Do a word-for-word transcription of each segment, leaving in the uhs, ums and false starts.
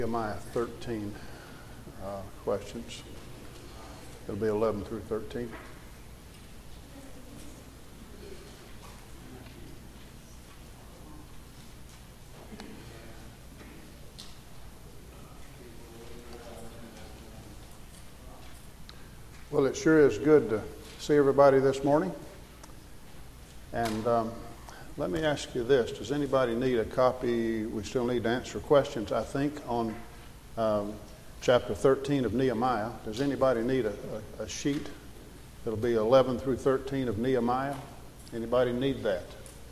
Nehemiah thirteen uh, questions. It'll be eleven through thirteen. Well, it sure is good to see everybody this morning. And um, let me ask you this. Does anybody need a copy? We still need to answer questions, I think, on um, chapter thirteen of Nehemiah. Does anybody need a, a, a sheet? It'll be eleven through thirteen of Nehemiah. Anybody need that?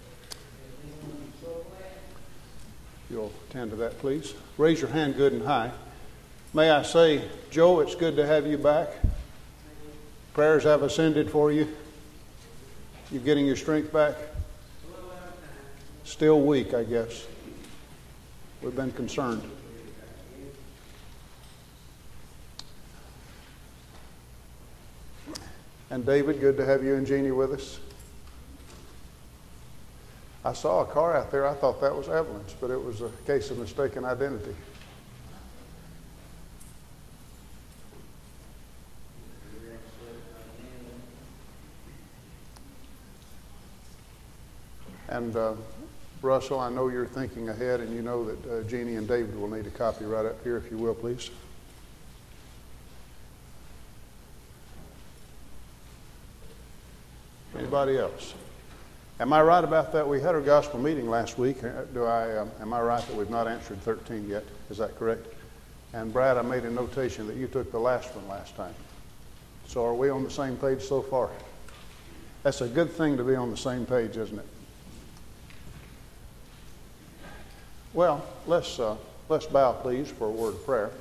You'll attend to that, please. Raise your hand good and high. May I say, Joe, it's good to have you back. Prayers have ascended for you. You getting your strength back? Still weak, I guess. We've been concerned. And David, good to have you and Jeannie with us. I saw a car out there. I thought that was Evelyn's, but it was a case of mistaken identity. And uh, Russell, I know you're thinking ahead, and you know that uh, Jeannie and David will need a copy right up here, if you will, please. Anybody else? Am I right about that? We had our gospel meeting last week. Do I? Um, am I right that we've not answered thirteen yet? Is that correct? And Brad, I made a notation that you took the last one last time. So are we on the same page so far? That's a good thing to be on the same page, isn't it? Well, let's uh, let's bow, please, for a word of prayer.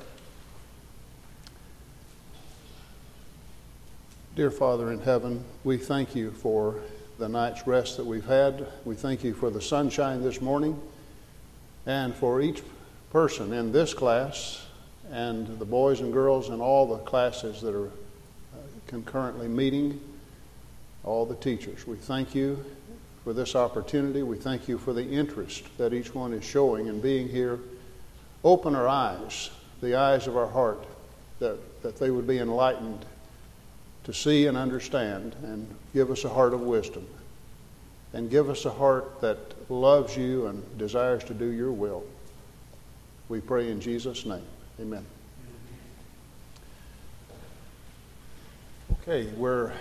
Dear Father in heaven, we thank you for the night's rest that we've had. We thank you for the sunshine this morning, and for each person in this class and the boys and girls in all the classes that are uh, concurrently meeting, all the teachers. We thank you for this opportunity. We thank you for the interest that each one is showing in being here. Open our eyes, the eyes of our heart, that, that they would be enlightened to see and understand, and give us a heart of wisdom, and give us a heart that loves you and desires to do your will. We pray in Jesus' name. Amen. Okay, we're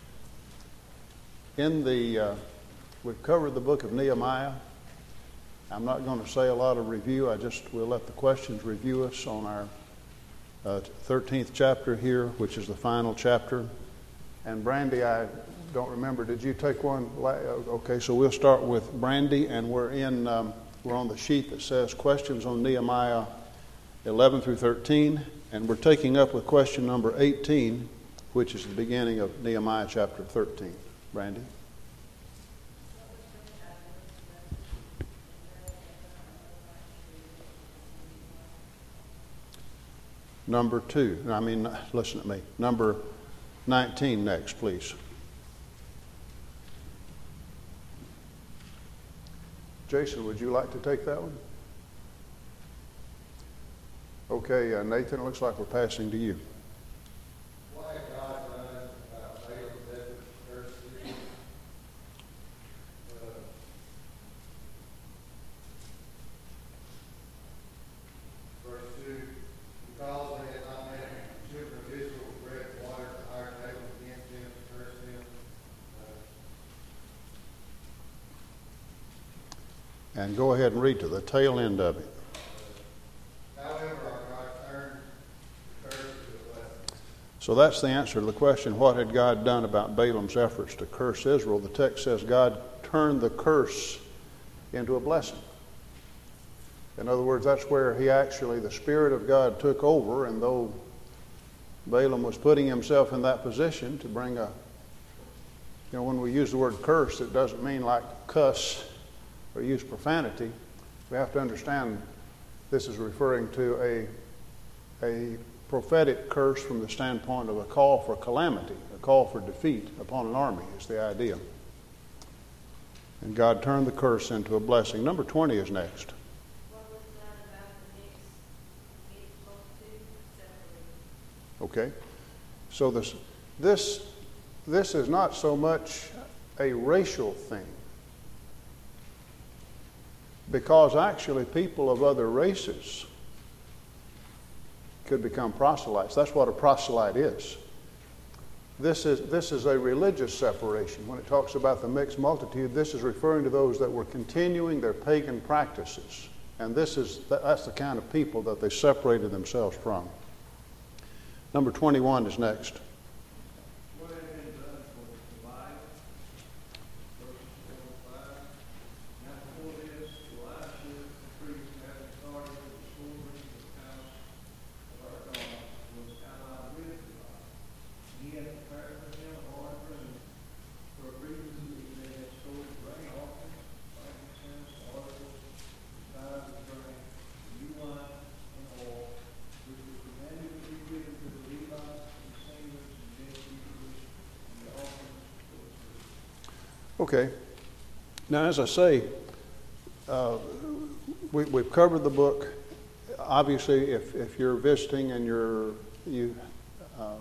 in the... Uh, We've covered the book of Nehemiah. I'm not going to say a lot of review. I just will let the questions review us on our uh, thirteenth chapter here, which is the final chapter. And Brandy, I don't remember. Did you take one? Okay, so we'll start with Brandy, and we're in. Um, we're on the sheet that says questions on Nehemiah eleven through thirteen, and we're taking up with question number eighteen, which is the beginning of Nehemiah chapter thirteen. Brandy. Number two, I mean, listen to me. Number nineteen next, please. Jason, would you like to take that one? Okay, uh, Nathan, it looks like we're passing to you. Why had God done about Balaam's effort to curse Israel? Uh, verse two, because they had not met the children of Israel with bread and water at the higher table against them to curse them. Uh, And go ahead and read to the tail end of it. However, our God turned the curse to a blessing. So that's the answer to the question, what had God done about Balaam's efforts to curse Israel? The text says God turned the curse into a blessing. In other words, that's where he actually, the Spirit of God took over, and though Balaam was putting himself in that position to bring a, you know, when we use the word curse, it doesn't mean like cuss or use profanity. We have to understand this is referring to a, a prophetic curse from the standpoint of a call for calamity, a call for defeat upon an army is the idea. And God turned the curse into a blessing. Number twenty is next. What was done about the mixed Okay? So this, this, this is not so much a racial thing, because actually people of other races could become proselytes. That's what a proselyte is. This is, this is a religious separation. When it talks about the mixed multitude, this is referring to those that were continuing their pagan practices. And this is, that's the kind of people that they separated themselves from. Number twenty-one is next. What had been done for Tobiah, verse twenty-five. Now before this, Elisha, the priest, having started with the stories of the house of our God, was allied with Tobiah. He had prepared for him a large room, for previously they had stored grain offerings, frankincense, articles, besides the grain, new wine, and oil, which was commanded to be given to the Levites and singers and gatekeepers, and the offerings for the priest. Okay. Now, as I say, uh, we, we've covered the book. Obviously, if, if you're visiting and you're, you, uh, of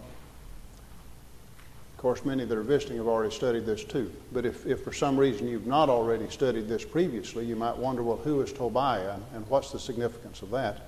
course, many that are visiting have already studied this too. But if, if for some reason you've not already studied this previously, you might wonder, well, who is Tobiah and what's the significance of that?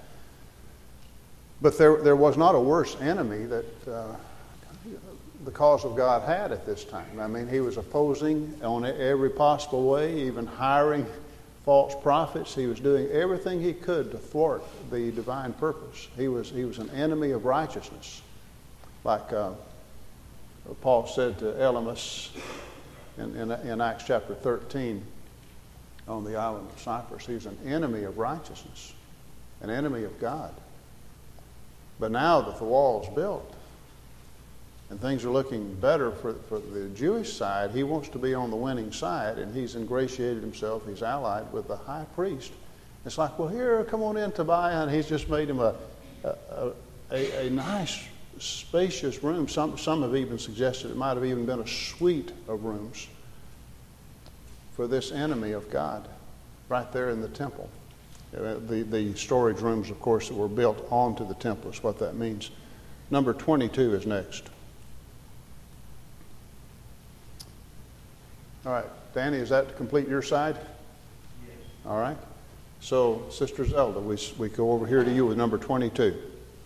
But there, there was not a worse enemy that uh, the cause of God had at this time. I mean, he was opposing on every possible way, even hiring false prophets. He was doing everything he could to thwart the divine purpose. He was, he was an enemy of righteousness. Like uh, Paul said to Elymas in, in, in Acts chapter thirteen on the island of Cyprus. He was an enemy of righteousness, an enemy of God. But now that the wall's built and things are looking better for, for the Jewish side, he wants to be on the winning side, and he's ingratiated himself, he's allied with the high priest. It's like, well, here, come on in, Tobiah, and he's just made him a, a, a, a nice, spacious room. Some, some have even suggested it might have even been a suite of rooms for this enemy of God right there in the temple. Uh, the, the storage rooms, of course, that were built onto the temple is what that means. Number twenty-two is next. All right, Danny, is that to complete your side? Yes. All right. So, Sister Zelda, we, we go over here to you with number twenty-two.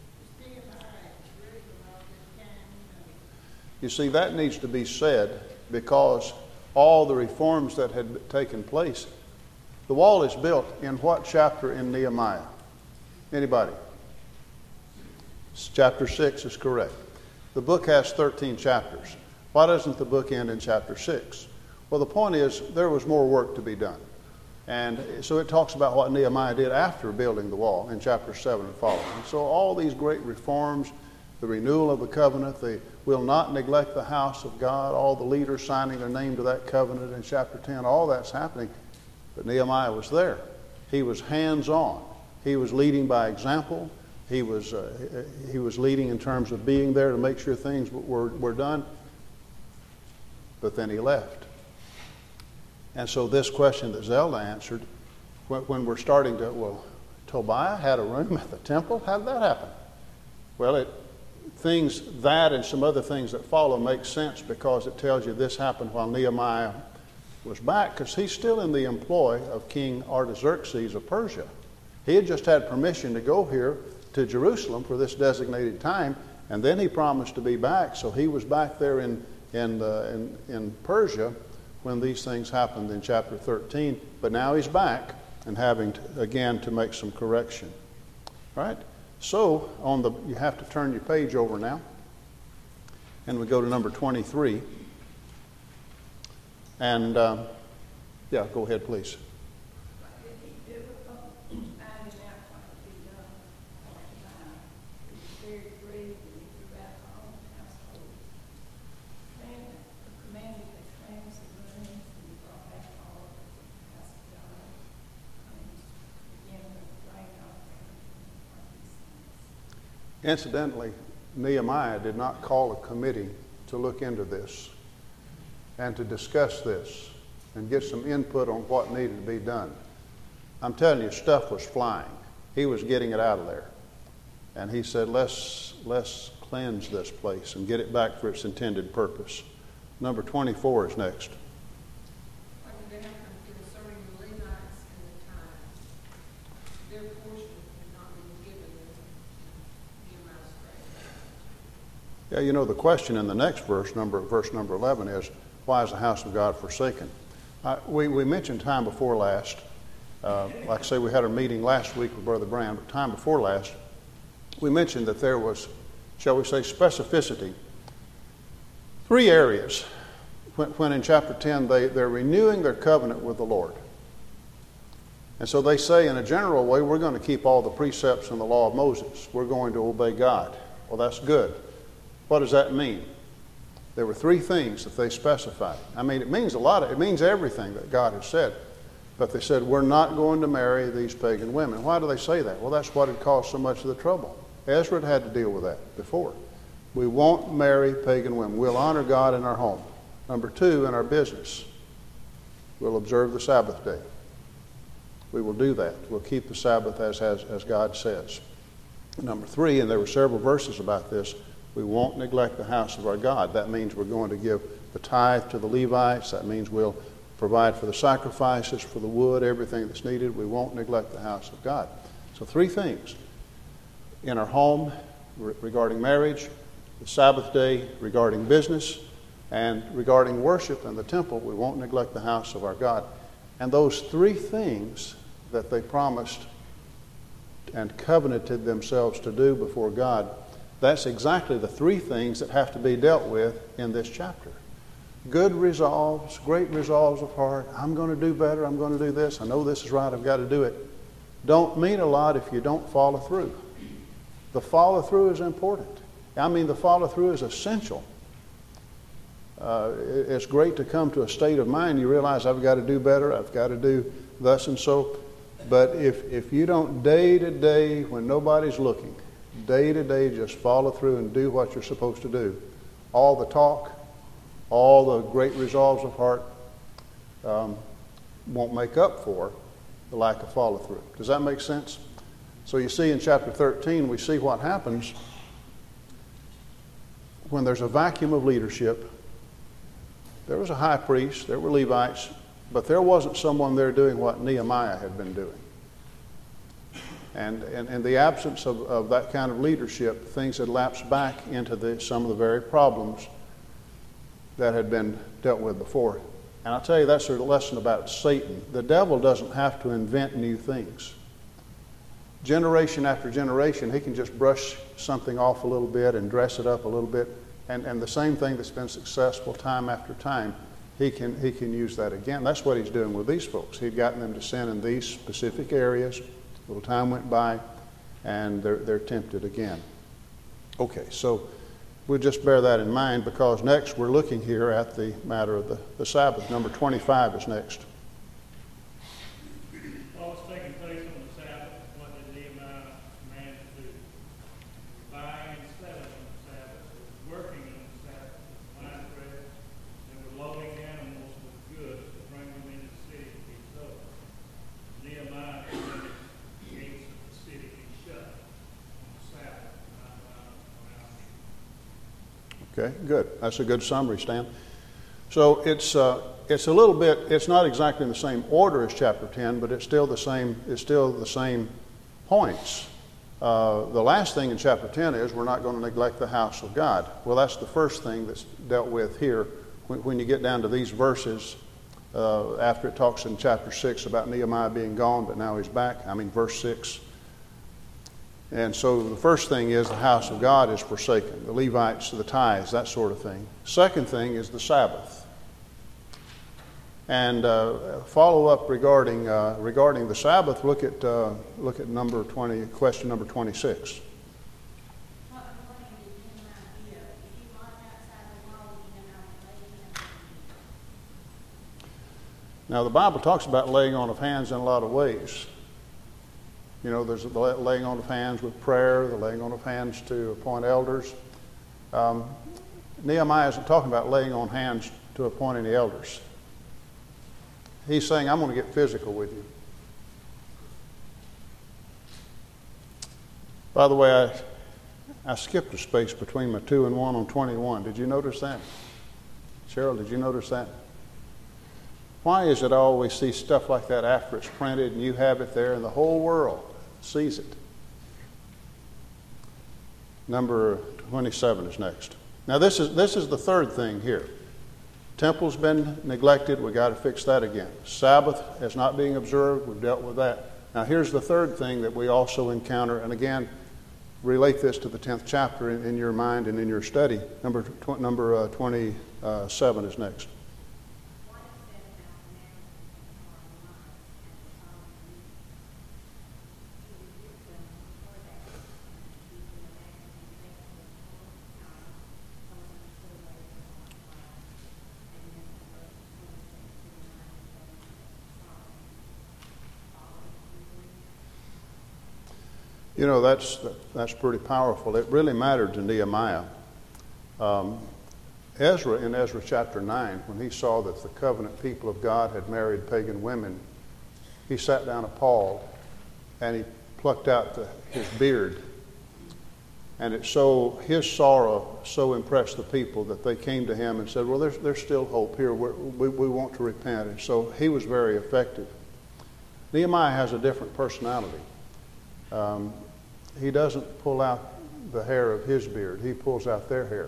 You see, that needs to be said because all the reforms that had taken place. The wall is built in what chapter in Nehemiah? Anybody? Chapter six is correct. The book has thirteen chapters. Why doesn't the book end in chapter six? Well, the point is there was more work to be done. And so it talks about what Nehemiah did after building the wall in chapter seven and following. So all these great reforms, the renewal of the covenant, the will not neglect the house of God, all the leaders signing their name to that covenant in chapter ten, all that's happening. But Nehemiah was there. He was hands-on. He was leading by example. He was, uh, he was leading in terms of being there to make sure things were, were done. But then he left. And so this question that Zelda answered, when, when we're starting to, well, Tobiah had a room at the temple? How did that happen? Well, it things, that and some other things that follow make sense because it tells you this happened while Nehemiah was back, because he's still in the employ of King Artaxerxes of Persia. He had just had permission to go here to Jerusalem for this designated time, and then he promised to be back. So he was back there in in uh, in, in Persia when these things happened in chapter thirteen. But now he's back and having to, again to make some correction. All right. So on the you have to turn your page over now, and we go to number twenty-three. And, um, yeah, go ahead, please. Incidentally, Nehemiah did not call a committee to look into this and to discuss this and get some input on what needed to be done. I'm telling you, stuff was flying. He was getting it out of there. And he said, let's, let's cleanse this place and get it back for its intended purpose. Number twenty-four is next. What did they happen concerning the Levites and the tithes? Their portion had not been given in Nehemiah's prayer. Yeah, you know, the question in the next verse, number verse number eleven, is, why is the house of God forsaken? Uh, we, we mentioned time before last. Uh, like I say, we had a meeting last week with Brother Brown, but time before last, we mentioned that there was, shall we say, specificity. Three areas when, when in chapter ten they, they're renewing their covenant with the Lord. And so they say in a general way, we're going to keep all the precepts and the law of Moses. We're going to obey God. Well, that's good. What does that mean? There were three things that they specified. I mean, it means a lot. Of, it means everything that God has said. But they said, we're not going to marry these pagan women. Why do they say that? Well, that's what had caused so much of the trouble. Ezra had had to deal with that before. We won't marry pagan women. We'll honor God in our home. Number two, in our business, we'll observe the Sabbath day. We will do that. We'll keep the Sabbath as, as, as God says. Number three, and there were several verses about this, we won't neglect the house of our God. That means we're going to give the tithe to the Levites. That means we'll provide for the sacrifices, for the wood, everything that's needed. We won't neglect the house of God. So three things. In our home, re- regarding marriage, the Sabbath day, regarding business, and regarding worship and the temple, we won't neglect the house of our God. And those three things that they promised and covenanted themselves to do before God, that's exactly the three things that have to be dealt with in this chapter. Good resolves, great resolves of heart. I'm going to do better. I'm going to do this. I know this is right. I've got to do it. Don't mean a lot if you don't follow through. The follow through is important. I mean, the follow through is essential. Uh, it's great to come to a state of mind. You realize I've got to do better. I've got to do thus and so. But if, if you don't day to day, when nobody's looking, day to day just follow through and do what you're supposed to do, all the talk, all the great resolves of heart um, won't make up for the lack of follow through. Does that make sense? So you see in chapter thirteen, we see what happens when there's a vacuum of leadership. There was a high priest, there were Levites, but there wasn't someone there doing what Nehemiah had been doing. And in, in the absence of, of that kind of leadership, things had lapsed back into the, some of the very problems that had been dealt with before. And I'll tell you, that's a lesson about Satan. The devil doesn't have to invent new things. Generation after generation, he can just brush something off a little bit and dress it up a little bit. And, and the same thing that's been successful time after time, he can, he can use that again. That's what he's doing with these folks. He'd gotten them to sin in these specific areas. A little time went by, and they're, they're tempted again. Okay, so we'll just bear that in mind, because next we're looking here at the matter of the, the Sabbath. Number twenty-five is next. What was taking place on the Sabbath? What did Nehemiah command to do? Buying and selling on the Sabbath, working on the Sabbath, buying bread. They were loading animals with goods to bring them into the city to be sold. Nehemiah commanded the gates of the city be shut on the Sabbath, not allowed around people. Okay, good. That's a good summary, Stan. So it's uh, it's a little bit. It's not exactly in the same order as chapter ten, but it's still the same. It's still the same points. Uh, the last thing in chapter ten is we're not going to neglect the house of God. Well, that's the first thing that's dealt with here. When, when you get down to these verses, uh, after it talks in chapter six about Nehemiah being gone, but now he's back. I mean, verse six. And so the first thing is the house of God is forsaken. The Levites, the tithes, that sort of thing. Second thing is the Sabbath. And uh, follow up regarding uh, regarding the Sabbath. Look at uh, look at number twenty, question number twenty-six. What warning did Nehemiah give? If you walk outside the wall, you know, lay hands on you. Now the Bible talks about laying on of hands in a lot of ways. You know, there's the laying on of hands with prayer, the laying on of hands to appoint elders. Um, Nehemiah isn't talking about laying on hands to appoint any elders. He's saying, I'm going to get physical with you. By the way, I, I skipped a space between my two and one on twenty-one. Did you notice that? Cheryl, did you notice that? Why is it I always see stuff like that after it's printed and you have it there and the whole world sees it? Number twenty-seven is next. Now this is this is the third thing here. Temple's been neglected. We've got to fix that again. Sabbath is not being observed. We've dealt with that. Now here's the third thing that we also encounter. And again, relate this to the tenth chapter in, in your mind and in your study. Number, tw- number uh, twenty-seven is next. You know, that's that's pretty powerful. It really mattered to Nehemiah. Um, Ezra, in Ezra chapter nine, when he saw that the covenant people of God had married pagan women, he sat down appalled and he plucked out the, his beard. And it so his sorrow so impressed the people that they came to him and said, well, there's, there's still hope here. We're, we, we want to repent. And so he was very effective. Nehemiah has a different personality. Um, he doesn't pull out the hair of his beard. He pulls out their hair.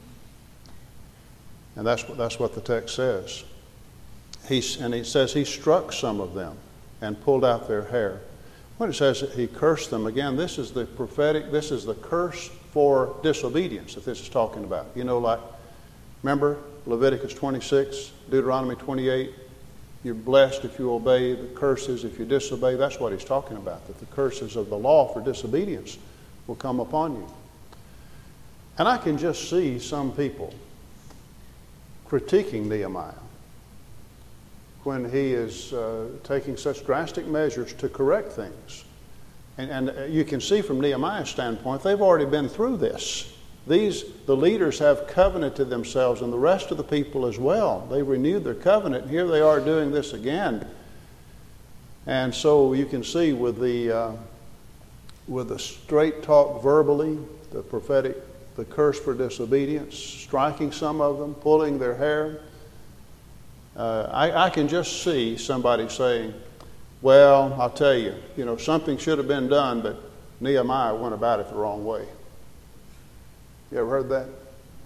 And that's what, that's what the text says. He, and it says he struck some of them and pulled out their hair. When it says that he cursed them, again, this is the prophetic, this is the curse for disobedience that this is talking about. You know, like, remember Leviticus twenty-six, Deuteronomy twenty-eight, you're blessed if you obey, the curses if you disobey. That's what he's talking about, that the curses of the law for disobedience will come upon you. And I can just see some people critiquing Nehemiah when he is uh, taking such drastic measures to correct things. And, and you can see from Nehemiah's standpoint, they've already been through this. These, the leaders have covenanted themselves, and the rest of the people as well. They renewed their covenant, and here they are doing this again. And so you can see with the uh, with the straight talk verbally, the prophetic, the curse for disobedience, striking some of them, pulling their hair. Uh, I, I can just see somebody saying, well, I'll tell you, you know, something should have been done, but Nehemiah went about it the wrong way. You ever heard that?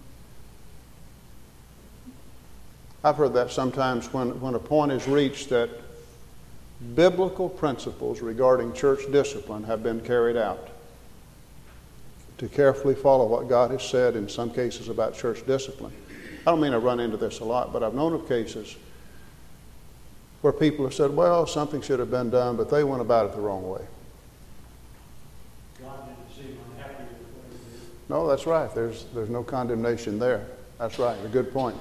I've heard that sometimes when, when a point is reached that biblical principles regarding church discipline have been carried out. To carefully follow what God has said in some cases about church discipline. I don't mean I run into this a lot, but I've known of cases where people have said, well, something should have been done, but they went about it the wrong way. God didn't seem unhappy with what he did. No, that's right. There's, there's no condemnation there. That's right. A good point.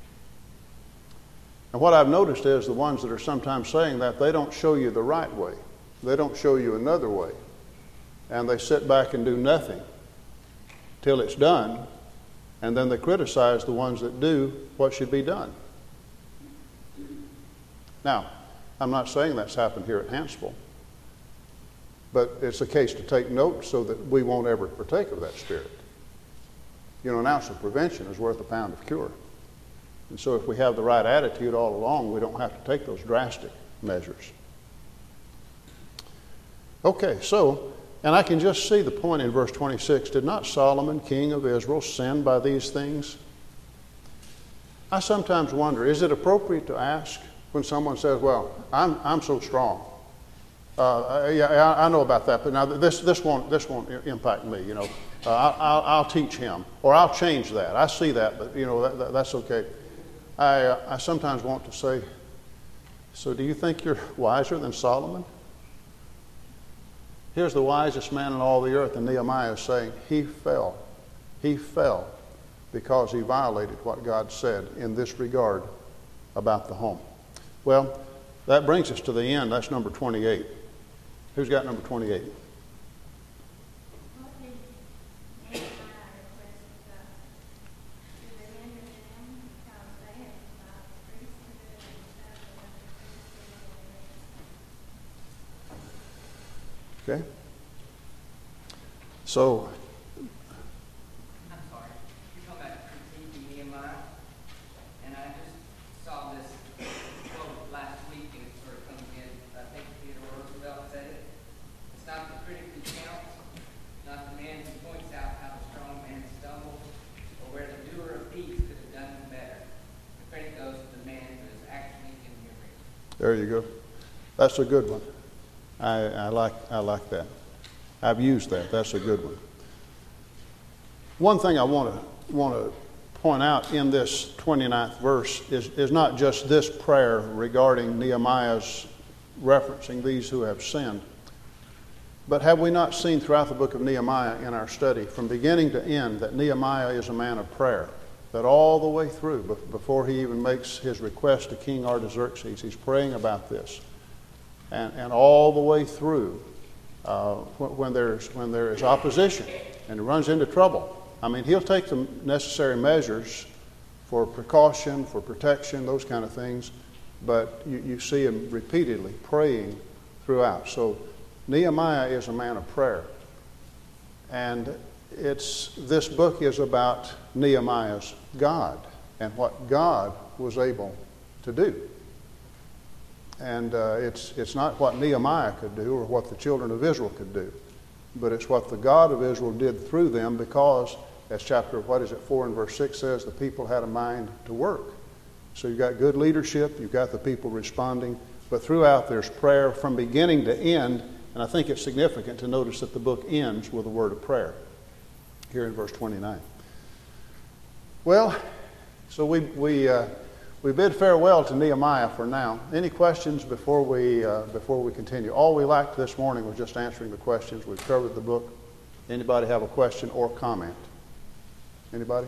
And what I've noticed is the ones that are sometimes saying that, they don't show you the right way. They don't show you another way. And they sit back and do nothing till it's done. And then they criticize the ones that do what should be done. Now, I'm not saying that's happened here at Hansville. But it's a case to take note so that we won't ever partake of that spirit. You know, an ounce of prevention is worth a pound of cure. And so if we have the right attitude all along, we don't have to take those drastic measures. Okay, so, and I can just see the point in verse twenty-six. Did not Solomon, king of Israel, sin by these things? I sometimes wonder, is it appropriate to ask when someone says, well, I'm, I'm so strong. Uh, yeah, I, I know about that, but now this, this, won't, this won't impact me, you know. Uh, I'll, I'll teach him, or I'll change that. I see that, but, you know, that, that, that's okay. I, uh, I sometimes want to say, so do you think you're wiser than Solomon? Here's the wisest man in all the earth, and Nehemiah is saying he fell. He fell because he violated what God said in this regard about the home. Well, that brings us to the end. That's number twenty-eight. Who's got number twenty-eight? What did Nehemiah request of God? To remember them because they had about priesthood and stuff about the priesthood. Okay. So, There you go. That's a good one. I, I like I like that. I've used that. That's a good one. One thing I want to want to point out in this twenty-ninth verse is, is not just this prayer regarding Nehemiah's referencing these who have sinned, but have we not seen throughout the book of Nehemiah in our study, from beginning to end, that Nehemiah is a man of prayer? That all the way through, before he even makes his request to King Artaxerxes, he's praying about this. And, and all the way through, uh, when, when, there's, when there is opposition and he runs into trouble, I mean, he'll take the necessary measures for precaution, for protection, those kind of things, but you, you see him repeatedly praying throughout. So Nehemiah is a man of prayer. And it's this book is about Nehemiah's God and what God was able to do. And uh, it's, it's not what Nehemiah could do or what the children of Israel could do, but it's what the God of Israel did through them, because, as chapter, what is it, four and verse six says, the people had a mind to work. So you've got good leadership, you've got the people responding, but throughout there's prayer from beginning to end, and I think it's significant to notice that the book ends with a word of prayer here in verse twenty-nine. Well, so we we uh, we bid farewell to Nehemiah for now. Any questions before we uh, before we continue? All we lacked this morning was just answering the questions. We've covered the book. Anybody have a question or comment? Anybody?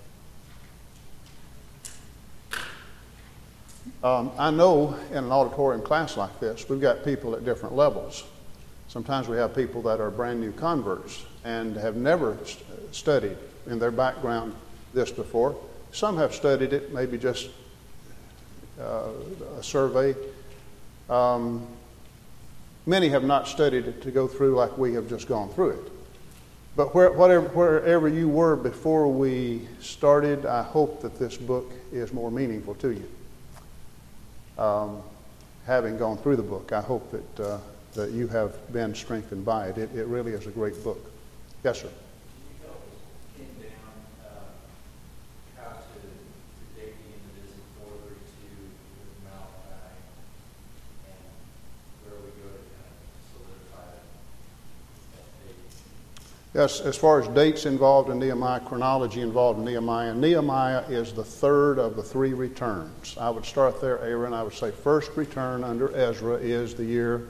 Um, I know in an auditorium class like this, we've got people at different levels. Sometimes we have people that are brand new converts and have never st- studied in their background this before. Some have studied it, maybe just uh, a survey. Um, many have not studied it to go through like we have just gone through it. But where, whatever, wherever you were before we started, I hope that this book is more meaningful to you. Um, having gone through the book, I hope that uh, that you have been strengthened by it. It, it really is a great book. Yes, sir. Can you help us pin down uh, how to, to dig into this four thirty-two with Malachi and where we go to kind of solidify that date? Yes, as far as dates involved in Nehemiah, chronology involved in Nehemiah, Nehemiah is the third of the three returns. I would start there, Aaron. I would say first return under Ezra is the year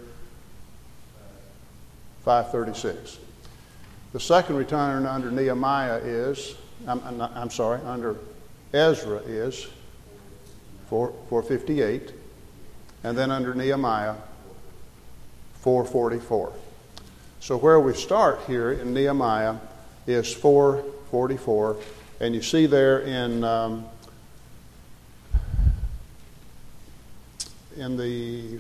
five thirty-six. The second return under Nehemiah is, I'm, I'm, not, I'm sorry, under Ezra is four fifty-eight, and then under Nehemiah, four forty-four. So where we start here in Nehemiah is four forty-four, and you see there in um, in the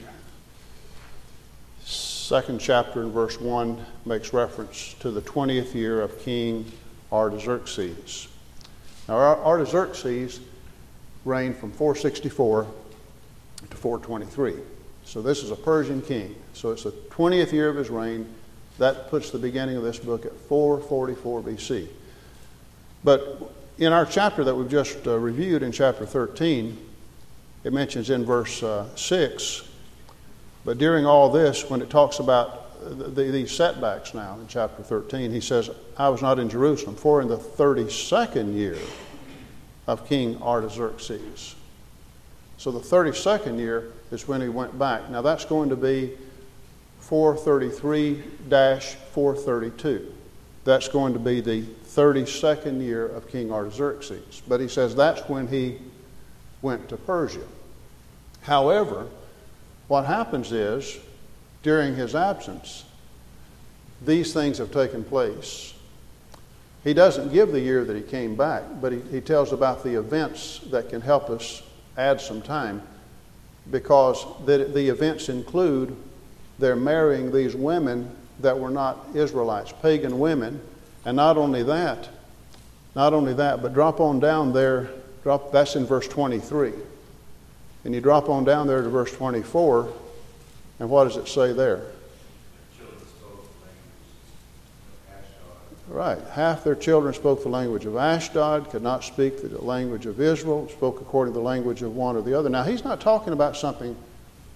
second chapter in verse one makes reference to the twentieth year of King Artaxerxes. Now Artaxerxes reigned from four sixty-four to four twenty-three. So this is a Persian king. So it's the twentieth year of his reign. That puts the beginning of this book at four forty-four B C. But in our chapter that we've just uh, reviewed in chapter thirteen, it mentions in verse uh, six, but during all this, when it talks about the, the, these setbacks now in chapter thirteen, he says, I was not in Jerusalem, for in the thirty-second year of King Artaxerxes. So the thirty-second year is when he went back. Now that's going to be four thirty-three to four thirty-two. That's going to be the thirty-second year of King Artaxerxes. But he says that's when he went to Persia. However, what happens is, during his absence, these things have taken place. He doesn't give the year that he came back, but he, he tells about the events that can help us add some time, because the, the events include they're marrying these women that were not Israelites, pagan women. And not only that, not only that, but drop on down there, drop, that's in verse twenty-three. And you drop on down there to verse twenty-four, and what does it say there? Children spoke the language of Ashdod. Right. Half their children spoke the language of Ashdod, could not speak the language of Israel, spoke according to the language of one or the other. Now, he's not talking about something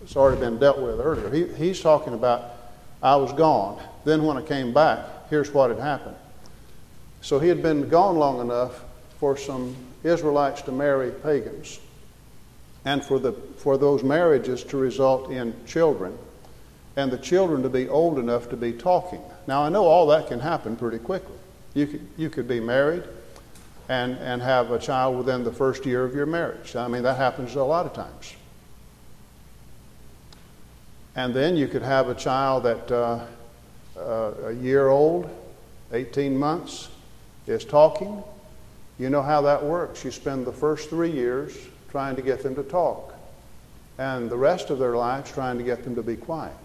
it's already been dealt with earlier. He, he's talking about, I was gone. Then when I came back, here's what had happened. So he had been gone long enough for some Israelites to marry pagans, and for the for those marriages to result in children, and the children to be old enough to be talking. Now, I know all that can happen pretty quickly. You could, you could be married and, and have a child within the first year of your marriage. I mean, that happens a lot of times. And then you could have a child that uh, uh, a year old, eighteen months, is talking. You know how that works. You spend the first three years trying to get them to talk, and the rest of their lives trying to get them to be quiet.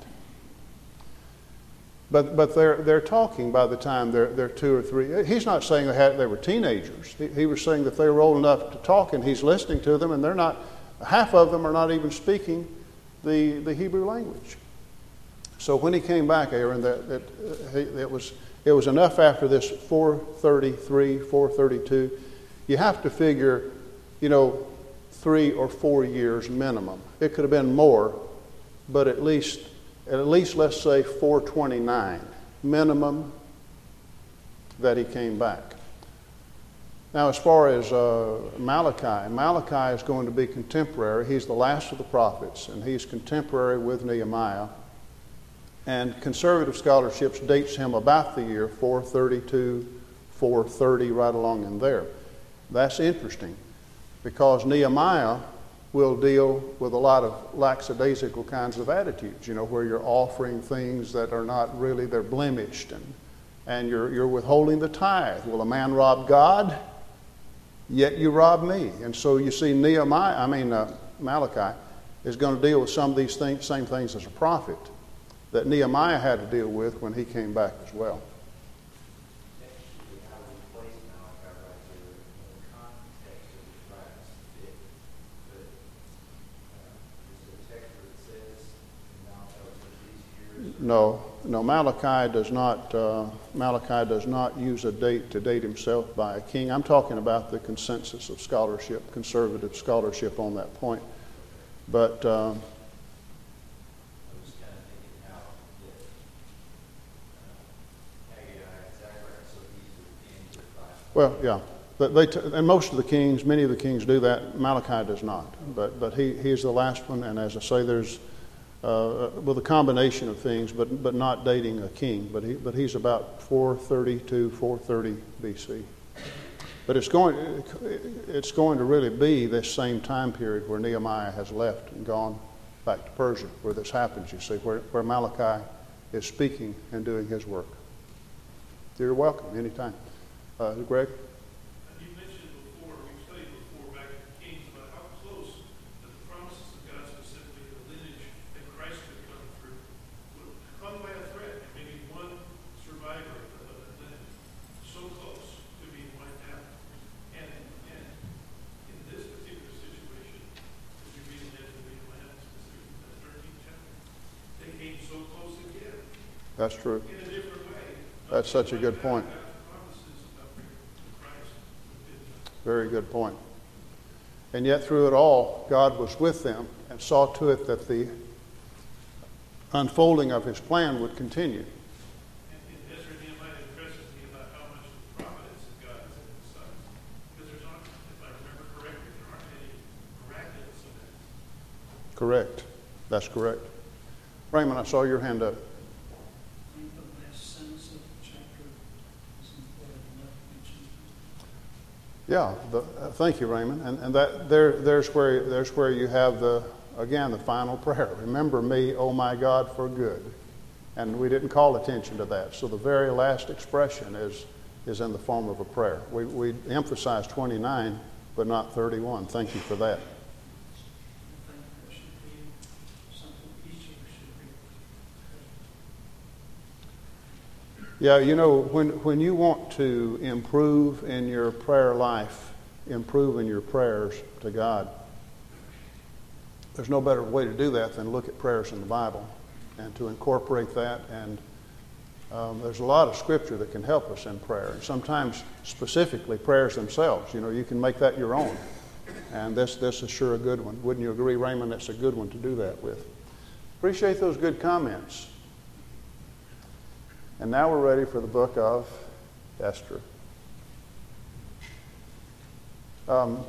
But but they're they're talking by the time they're they're two or three. He's not saying they had they were teenagers. He, he was saying that they were old enough to talk, and he's listening to them, and they're not. Half of them are not even speaking the the Hebrew language. So when he came back, Aaron, that it, it was it was enough after this four thirty-three, four thirty-two. You have to figure, you know, three or four years minimum. It could have been more, but at least. At least, let's say, four twenty-nine minimum that he came back. Now, as far as uh, Malachi, Malachi is going to be contemporary. He's the last of the prophets, and he's contemporary with Nehemiah. And conservative scholarship dates him about the year four thirty-two, four thirty, right along in there. That's interesting, because Nehemiah will deal with a lot of lackadaisical kinds of attitudes, you know, where you're offering things that are not really, they're blemished, and, and you're, you're withholding the tithe. Will a man rob God? Yet you rob me. And so you see Nehemiah, I mean uh, Malachi, is going to deal with some of these things, same things as a prophet that Nehemiah had to deal with when he came back as well. No, no. Malachi does not. Uh, Malachi does not use a date to date himself by a king. I'm talking about the consensus of scholarship, conservative scholarship on that point. But um, I was kind of thinking how that uh, Haggai and Zechariah, so these are the kings of the Bible. well, yeah. But they t- and most of the kings, many of the kings do that. Malachi does not. But but he he's the last one. And as I say, there's. Uh, with a combination of things, but but not dating a king. But he but he's about four thirty-two, four thirty B C. But it's going it's going to really be this same time period where Nehemiah has left and gone back to Persia, where this happens. You see, where where Malachi is speaking and doing his work. You're welcome anytime, uh, Greg. You mentioned before, we've studied before back in Kings about how close that the promises of God, specifically the lineage that Christ would come through, would hung by a thread, and maybe one survivor of that lineage, so close to being wiped out. And, and in this particular situation, as you read in Ezra, Nehemiah, specifically the thirteenth chapter, they came so close again, That's true. in a different way. That's such a good point. Very good point. And yet through it all, God was with them and saw to it that the unfolding of his plan would continue. And in Ezra and Nehemiah, it impresses me about how much the providence of God is in the sons. Because there's not, if I remember correctly, there aren't any miraculous events. Correct. That's correct. Raymond, I saw your hand up. I think the last sentence of the chapter is important enough to mention. Yeah, the, uh, thank you, Raymond. And, and that there, there's where there's where you have the again the final prayer. Remember me, oh my God, for good. And we didn't call attention to that. So the very last expression is is in the form of a prayer. We we emphasize twenty-nine, but not thirty-one. Thank you for that. I think that should be something each of us should be. Yeah, you know, when when you want to improve in your prayer life, improve in your prayers to God, there's no better way to do that than look at prayers in the Bible and to incorporate that. And um, there's a lot of scripture that can help us in prayer. And sometimes specifically prayers themselves. You know, you can make that your own. And this this is sure a good one. Wouldn't you agree, Raymond? That's a good one to do that with. Appreciate those good comments. And now we're ready for the book of Esther. Um,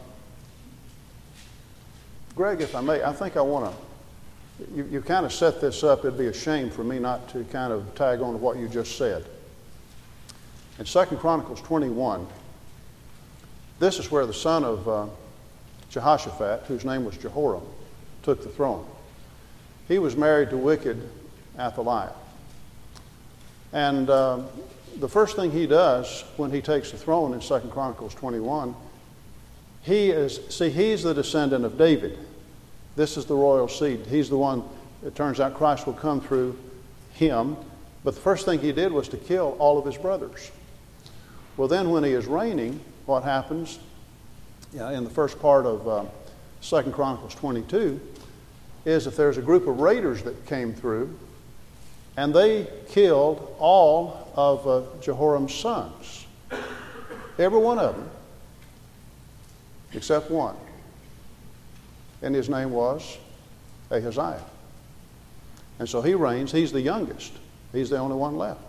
Greg, if I may, I think I want to, you, you kind of set this up. It'd be a shame for me not to kind of tag on to what you just said. In Second Chronicles twenty-one, this is where the son of uh, Jehoshaphat, whose name was Jehoram, took the throne. He was married to wicked Athaliah. And uh, the first thing he does when he takes the throne in Second Chronicles twenty-one, he is, see, he's the descendant of David. This is the royal seed. He's the one, it turns out Christ will come through him. But the first thing he did was to kill all of his brothers. Well, then when he is reigning, what happens yeah, in the first part of uh, Second Chronicles twenty-two is if there's a group of raiders that came through, and they killed all of uh, Jehoram's sons. Every one of them, except one. And his name was Ahaziah. And so he reigns. He's the youngest. He's the only one left.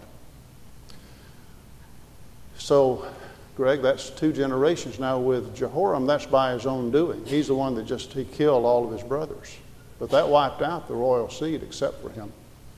So, Greg, that's two generations. Now with Jehoram, that's by his own doing. He's the one that just, he killed all of his brothers. But that wiped out the royal seed except for him.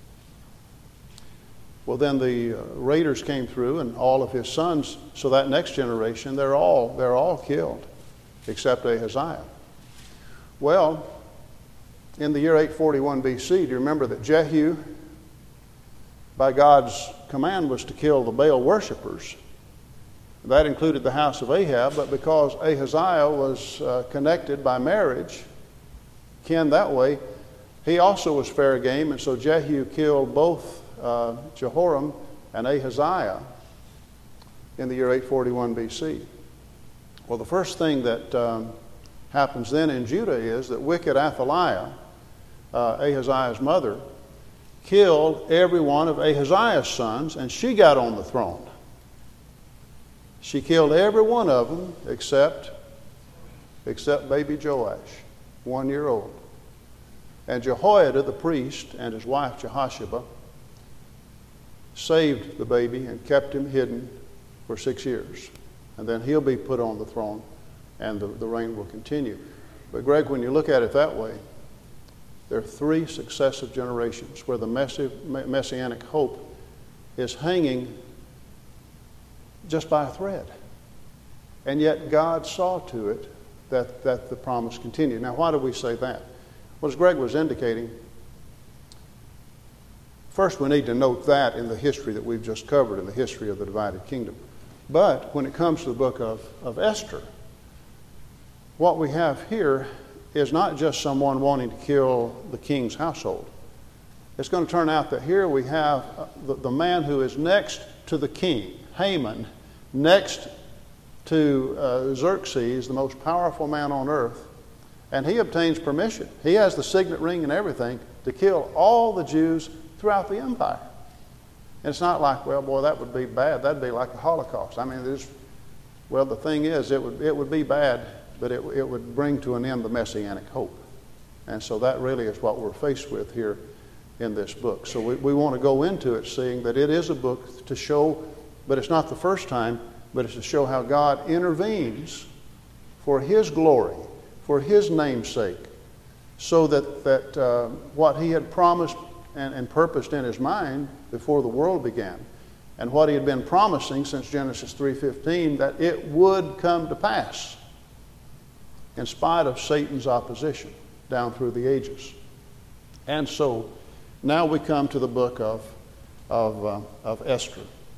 Well, then the uh, raiders came through and all of his sons, so that next generation, they're all, they're all killed except Ahaziah. Well, in the year eight forty-one B C, do you remember that Jehu, by God's command, was to kill the Baal worshippers? That included the house of Ahab, but because Ahaziah was uh, connected by marriage, kin that way, he also was fair game, and so Jehu killed both uh, Jehoram and Ahaziah in the year eight forty-one B C. Well, the first thing that um, happens then in Judah is that wicked Athaliah, uh, Ahaziah's mother, killed every one of Ahaziah's sons, and she got on the throne. She killed every one of them except, except baby Joash, one year old. And Jehoiada, the priest, and his wife Jehosheba saved the baby and kept him hidden for six years. And then he'll be put on the throne, and the, the reign will continue. But Greg, when you look at it that way, there are three successive generations where the messianic hope is hanging just by a thread. And yet God saw to it that, that the promise continued. Now, why do we say that? Well, as Greg was indicating, first we need to note that in the history that we've just covered, in the history of the divided kingdom. But when it comes to the book of, of Esther, what we have here is not just someone wanting to kill the king's household. It's going to turn out that here we have the, the man who is next to the king, Haman, next to uh, Xerxes, the most powerful man on earth, and he obtains permission. He has the signet ring and everything to kill all the Jews throughout the empire. And it's not like, well, boy, that would be bad. That'd be like a Holocaust. I mean, there's, well, the thing is, it would it would be bad, but it, it would bring to an end the messianic hope. And so that really is what we're faced with here in this book. So we, we want to go into it seeing that it is a book to show, but it's not the first time, but it's to show how God intervenes for His glory, for His name's sake, so that, that uh, what He had promised and, and purposed in His mind before the world began, and what He had been promising since Genesis three fifteen, that it would come to pass in spite of Satan's opposition down through the ages. And so now we come to the book of, of, uh, of Esther.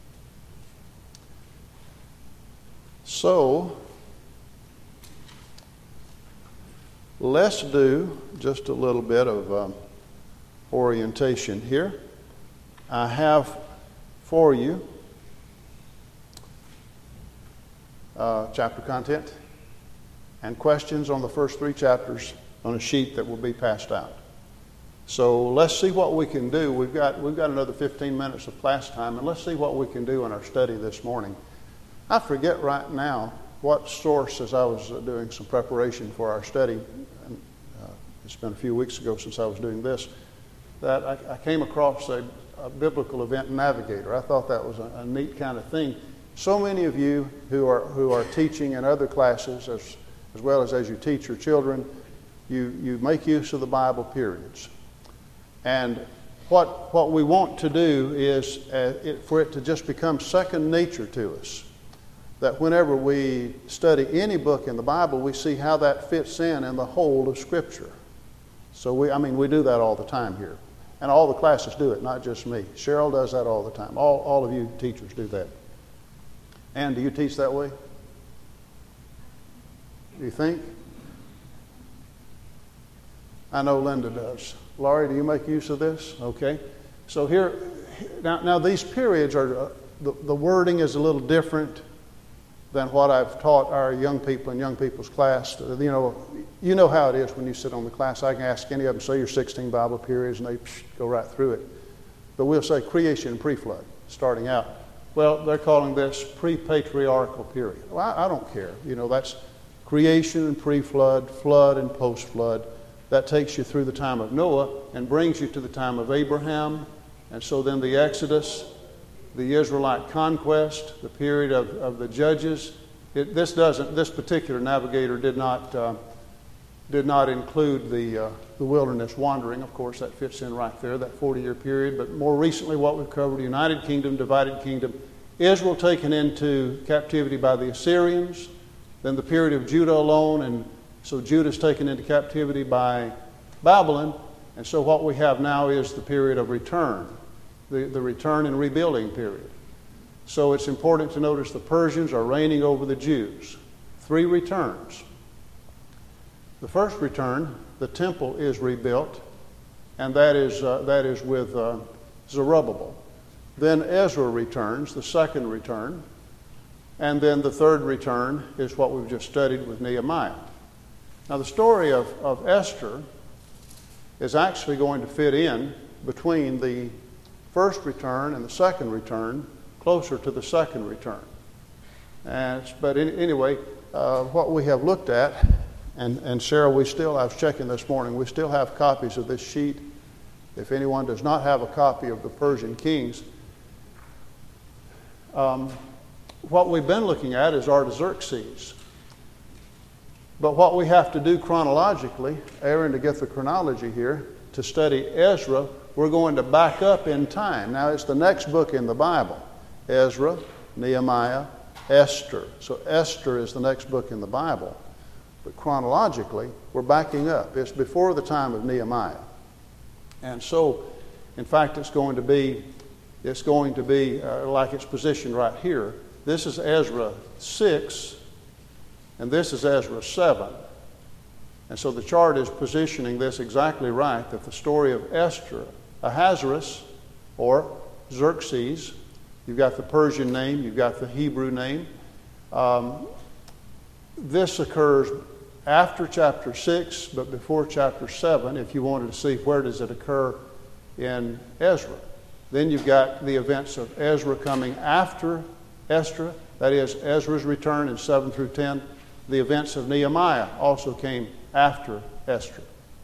So let's do just a little bit of um, orientation here. I have for you uh, chapter content and questions on the first three chapters on a sheet that will be passed out. So let's see what we can do. We've got we've got another fifteen minutes of class time, and let's see what we can do in our study this morning. I forget right now what source, as I was doing some preparation for our study, and, uh, it's been a few weeks ago since I was doing this, that I, I came across a, a biblical event navigator. I thought that was a, a neat kind of thing. So many of you who are who are teaching in other classes, as as well as as you teach your children, you you make use of the Bible periods. And what what we want to do is uh, it, for it to just become second nature to us. That whenever we study any book in the Bible, we see how that fits in in the whole of Scripture. So we, I mean, we do that all the time here. And all the classes do it, not just me. Cheryl does that all the time. All, all of you teachers do that. Ann, do you teach that way? Do you think? I know Linda does. Laurie, do you make use of this? Okay. So here, now, now these periods are, uh, the, the wording is a little different than what I've taught our young people in young people's class. You know, you know how it is when you sit on the class. I can ask any of them, say your sixteen Bible periods, and they psh, go right through it. But we'll say creation and pre-flood, starting out. Well, they're calling this pre-patriarchal period. Well, I, I don't care. You know, that's creation and pre-flood, flood and post-flood. That takes you through the time of Noah and brings you to the time of Abraham. And so then the Exodus, the Israelite conquest, the period of, of the judges. It, this doesn't. This particular navigator did not uh, did not include the uh, the wilderness wandering. Of course, that fits in right there, that forty-year period. But more recently, what we've covered: United Kingdom, divided kingdom, Israel taken into captivity by the Assyrians, then the period of Judah alone, and so Judah's taken into captivity by Babylon, and so what we have now is the period of return. The, the return and rebuilding period. So it's important to notice the Persians are reigning over the Jews. Three returns. The first return, the temple is rebuilt, and that is uh, that is with uh, Zerubbabel. Then Ezra returns, the second return, and then the third return is what we've just studied with Nehemiah. Now the story of, of Esther is actually going to fit in between the first return and the second return, closer to the second return. And, but in, anyway, uh, what we have looked at, and, and Sarah, we still, I was checking this morning, we still have copies of this sheet. If anyone does not have a copy of the Persian Kings, um, what we've been looking at is Artaxerxes. But what we have to do chronologically, Aaron, to get the chronology here, to study Ezra, we're going to back up in time. Now, it's the next book in the Bible. Ezra, Nehemiah, Esther. So Esther is the next book in the Bible. But chronologically, we're backing up. It's before the time of Nehemiah. And so, in fact, it's going to be, it's going to be uh, like it's positioned right here. This is Ezra six, and this is Ezra seven. And so the chart is positioning this exactly right, that the story of Esther, Ahasuerus, or Xerxes, you've got the Persian name, you've got the Hebrew name. Um, this occurs after chapter six, but before chapter seven, if you wanted to see where does it occur in Ezra. Then you've got the events of Ezra coming after Esther, that is Ezra's return in seven through ten. The events of Nehemiah also came after Esther.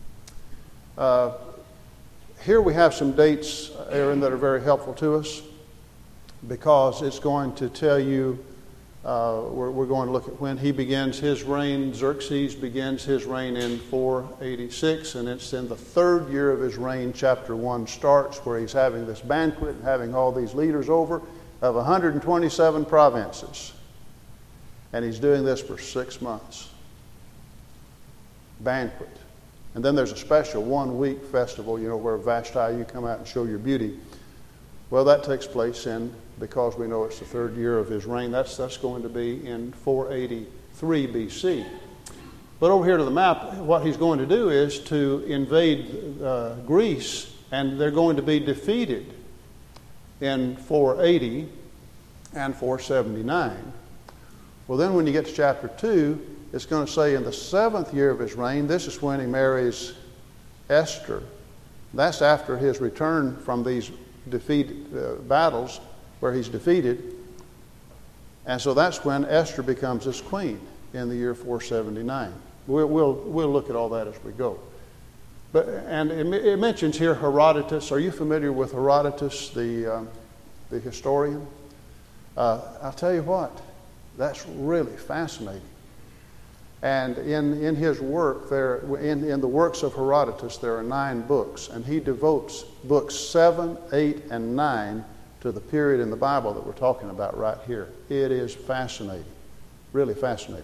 Uh, here we have some dates, Aaron, that are very helpful to us because it's going to tell you, uh, we're, we're going to look at when he begins his reign. Xerxes begins his reign in four eighty-six, and it's in the third year of his reign. Chapter one starts where he's having this banquet and having all these leaders over of one hundred twenty-seven provinces. And he's doing this for six months. Banquet. And then there's a special one-week festival, you know, where Vashti, you come out and show your beauty. Well, that takes place in, because we know it's the third year of his reign, that's, that's going to be in four eighty-three B C. But over here to the map, what he's going to do is to invade uh, Greece, and they're going to be defeated in four eighty and four seventy-nine. Well, then when you get to chapter two, it's going to say in the seventh year of his reign, this is when he marries Esther. That's after his return from these defeat uh, battles where he's defeated. And so that's when Esther becomes his queen in the year four seventy-nine. We'll, we'll, we'll look at all that as we go. But, and it, it mentions here Herodotus. Are you familiar with Herodotus, the, um, the historian? Uh, I'll tell you what, that's really fascinating. And in, in his work, there, in, in the works of Herodotus, there are nine books, and he devotes books seven, eight, and nine to the period in the Bible that we're talking about right here. It is fascinating, really fascinating.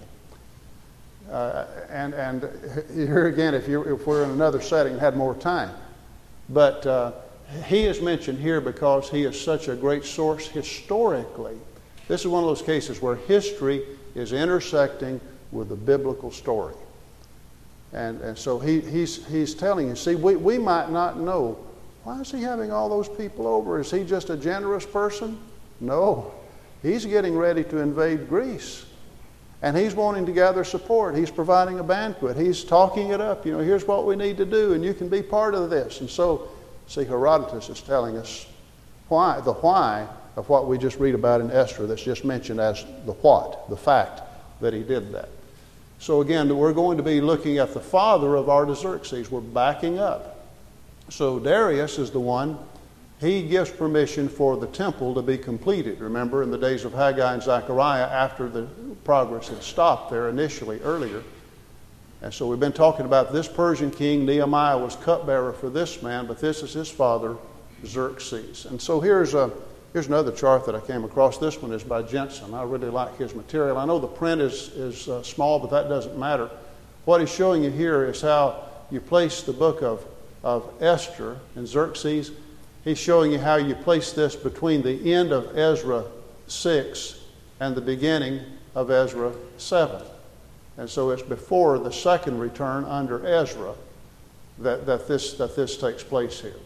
Uh, and, and here again, if, you, if we're in another setting and had more time. But uh, he is mentioned here because he is such a great source historically. This is one of those cases where history is intersecting with the biblical story. And, and so he, he's, he's telling you, see, we, we might not know, why is he having all those people over? Is he just a generous person? No. He's getting ready to invade Greece. And he's wanting to gather support. He's providing a banquet. He's talking it up. You know, here's what we need to do, and you can be part of this. And so, see, Herodotus is telling us why, the why of what we just read about in Esther that's just mentioned as the what, the fact that he did that. So again, we're going to be looking at the father of Artaxerxes. We're backing up. So Darius is the one. He gives permission for the temple to be completed. Remember, in the days of Haggai and Zechariah, after the progress had stopped there initially earlier. And so we've been talking about this Persian king. Nehemiah was cupbearer for this man, but this is his father, Xerxes. And so here's a here's another chart that I came across. This one is by Jensen. I really like his material. I know the print is, is uh, small, but that doesn't matter. What he's showing you here is how you place the book of, of Esther and Xerxes. He's showing you how you place this between the end of Ezra six and the beginning of Ezra seven. And so it's before the second return under Ezra that, that, this, that this takes place here.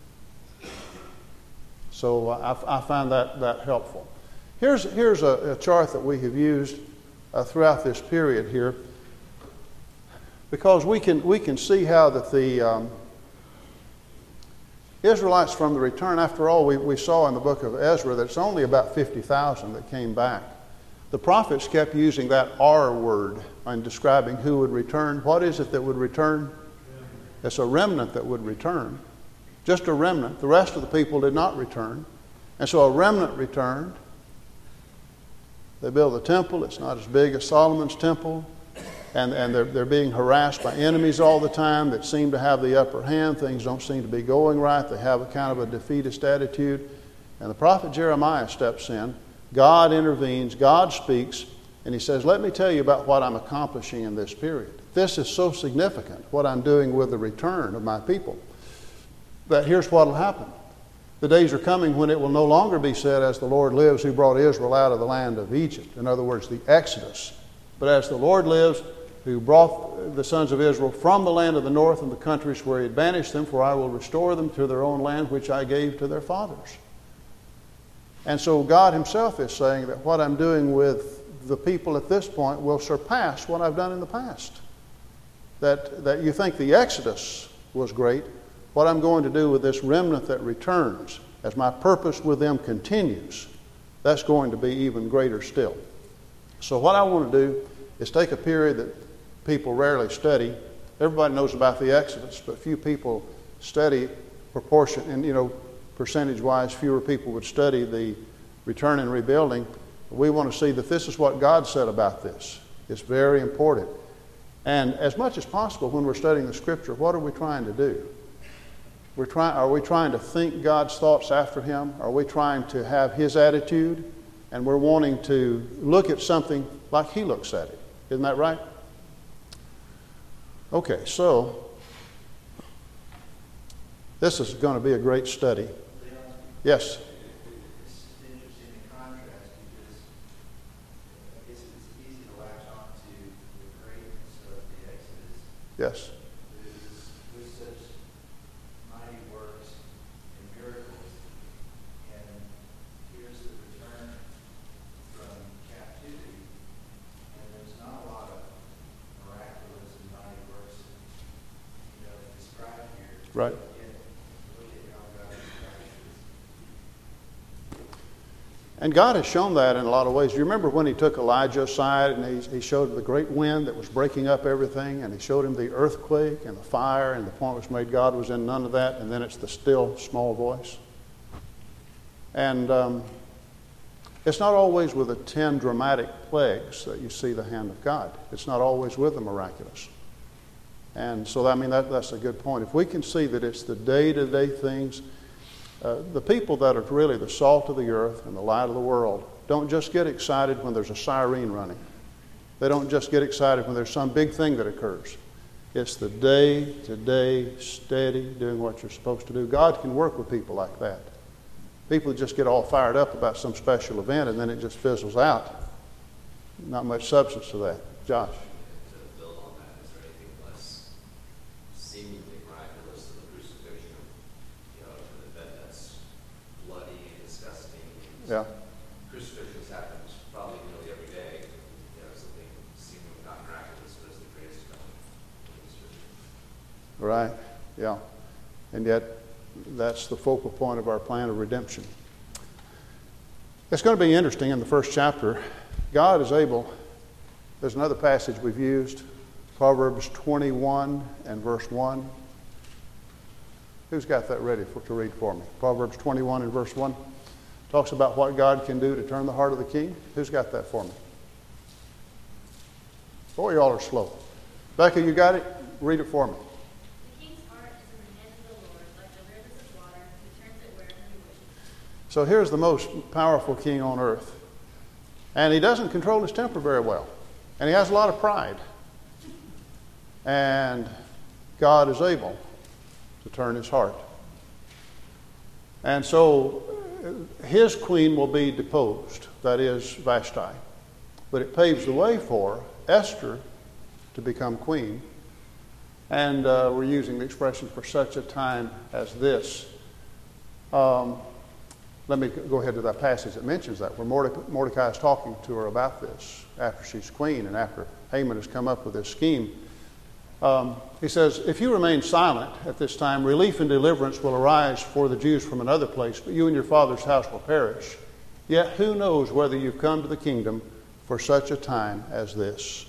So uh, I, I find that, that helpful. Here's, here's a, a chart that we have used uh, throughout this period here, because we can, we can see how that the um, Israelites from the return, after all, we, we saw in the book of Ezra that it's only about fifty thousand that came back. The prophets kept using that R word in describing who would return. What is it that would return? It's a remnant that would return. Just a remnant. The rest of the people did not return. And so a remnant returned. They built the temple. It's not as big as Solomon's temple. And, and they're, they're being harassed by enemies all the time that seem to have the upper hand. Things don't seem to be going right. They have a kind of a defeatist attitude. And the prophet Jeremiah steps in. God intervenes. God speaks. And he says, let me tell you about what I'm accomplishing in this period. This is so significant, what I'm doing with the return of my people, that here's what will happen. The days are coming when it will no longer be said, as the Lord lives who brought Israel out of the land of Egypt. In other words, the Exodus. But as the Lord lives who brought the sons of Israel from the land of the north and the countries where he had banished them, for I will restore them to their own land which I gave to their fathers. And so God himself is saying that what I'm doing with the people at this point will surpass what I've done in the past. That, that you think the Exodus was great. What I'm going to do with this remnant that returns, as my purpose with them continues, that's going to be even greater still. So what I want to do is take a period that people rarely study. Everybody knows about the Exodus, but few people study proportion, and you know, percentage-wise, fewer people would study the return and rebuilding. We want to see that this is what God said about this. It's very important. And as much as possible when we're studying the Scripture, what are we trying to do? We're trying, are we trying to think God's thoughts after him? Are we trying to have his attitude? And we're wanting to look at something like he looks at it. Isn't that right? Okay, so this is going to be a great study. Yes? It's just interesting in contrast because I guess it's easy to latch on to the greatness of the Exodus. Yes. With such mighty works and miracles, and here's the return from captivity, and there's not a lot of miraculous and mighty works, you know, described here. Right. Yet, look at how God describes this. And God has shown that in a lot of ways. Do you remember when he took Elijah aside and he, he showed him the great wind that was breaking up everything, and he showed him the earthquake and the fire, and the point was made God was in none of that, and then it's the still small voice. And um, it's not always with the ten dramatic plagues that you see the hand of God. It's not always with the miraculous. And so, I mean, that, that's a good point. If we can see that it's the day-to-day things, uh, the people that are really the salt of the earth and the light of the world don't just get excited when there's a siren running. They don't just get excited when there's some big thing that occurs. It's the day-to-day, steady, doing what you're supposed to do. God can work with people like that. People just get all fired up about some special event and then it just fizzles out. Not much substance to that. Josh? To build on that, is there anything less seemingly miraculous than the crucifixion? You know, an event that's bloody and disgusting. And Yeah. Crucifixions happens probably nearly every day. You know, something seemingly not miraculous, but it's the greatest event. Right, yeah. And yet, that's the focal point of our plan of redemption. It's going to be interesting in the first chapter. God is able, there's another passage we've used, Proverbs twenty-one and verse one. Who's got that ready for, to read for me? Proverbs twenty-one and verse one talks about what God can do to turn the heart of the king. Who's got that for me? Boy, y'all are slow. Becca, you got it? Read it for me. The king's heart is in the hands of the Lord, like the rivers of water, who turns it wherever he wishes. So here's the most powerful king on earth. And he doesn't control his temper very well. And he has a lot of pride. And God is able to turn his heart. And so his queen will be deposed, that is Vashti. But it paves the way for Esther to become queen. And uh, we're using the expression for such a time as this. Um, let me go ahead to that passage that mentions that, where Mordecai is talking to her about this after she's queen and after Haman has come up with this scheme. Um, he says, if you remain silent at this time, relief and deliverance will arise for the Jews from another place, but you and your father's house will perish. Yet who knows whether you've come to the kingdom for such a time as this.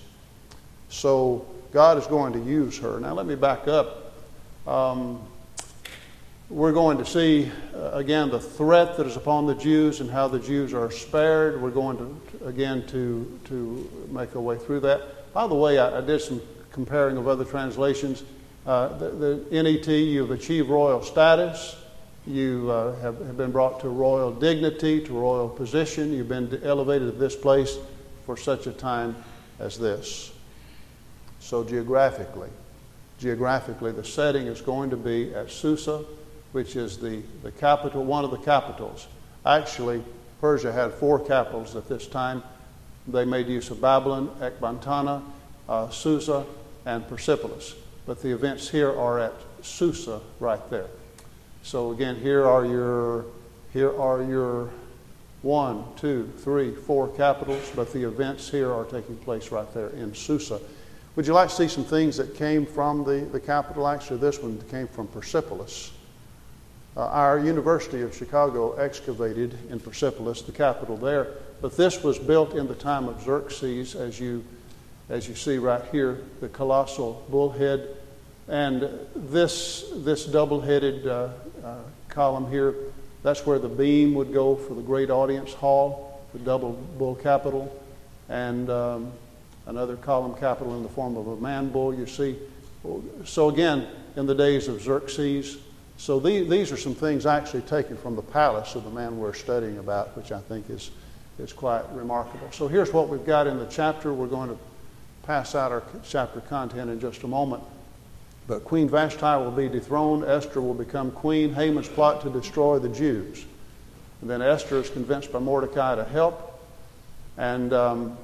So God is going to use her. Now let me back up. Um, we're going to see, uh, again, the threat that is upon the Jews and how the Jews are spared. We're going to, again, to, to make our way through that. By the way, I, I did some comparing of other translations. Uh, the, the N E T, you've achieved royal status. You uh, have, have been brought to royal dignity, to royal position. You've been elevated to this place for such a time as this. So geographically, geographically, the setting is going to be at Susa, which is the, the capital, one of the capitals. Actually, Persia had four capitals at this time. They made use of Babylon, Ecbatana, uh, Susa, and Persepolis. But the events here are at Susa right there. So again, here are your here are your one, two, three, four capitals, but the events here are taking place right there in Susa. Would you like to see some things that came from the, the capital? Actually, this one came from Persepolis. Uh, our University of Chicago excavated in Persepolis, the capital there, but this was built in the time of Xerxes, as you as you see right here, the colossal bullhead. And this this double-headed uh, uh, column here, that's where the beam would go for the great audience hall, the double bull capital, and um, another column capital in the form of a man bull, you see. So again, in the days of Xerxes. So the, these are some things actually taken from the palace of the man we're studying about, which I think is, is quite remarkable. So here's what we've got in the chapter. We're going to pass out our chapter content in just a moment. But Queen Vashti will be dethroned. Esther will become queen. Haman's plot to destroy the Jews. And then Esther is convinced by Mordecai to help. And um,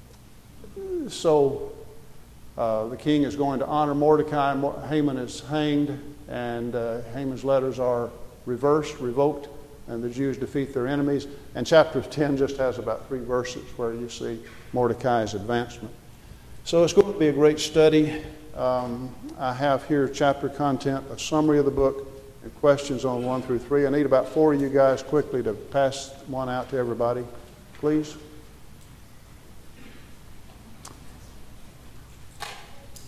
so uh, the king is going to honor Mordecai. Haman is hanged, and uh, Haman's letters are reversed, revoked, and the Jews defeat their enemies. And chapter ten just has about three verses where you see Mordecai's advancement. So it's going to be a great study. Um, I have here chapter content, a summary of the book, questions on one through three. I need about four of you guys quickly to pass one out to everybody, please.